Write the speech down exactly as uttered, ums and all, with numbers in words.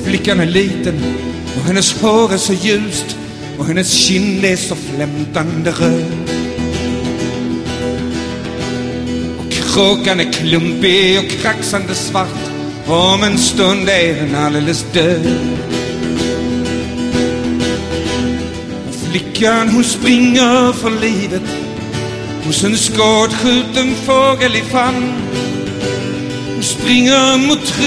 Flickan är liten och hennes hår är så ljust och hennes kind är så flämtande röd. Och kråkan är klumpig och kraxande svart. Om en stund är den alldeles död. Och flickan hon springer för livet hos en skadskjuten fågel i famn. Hon springer mot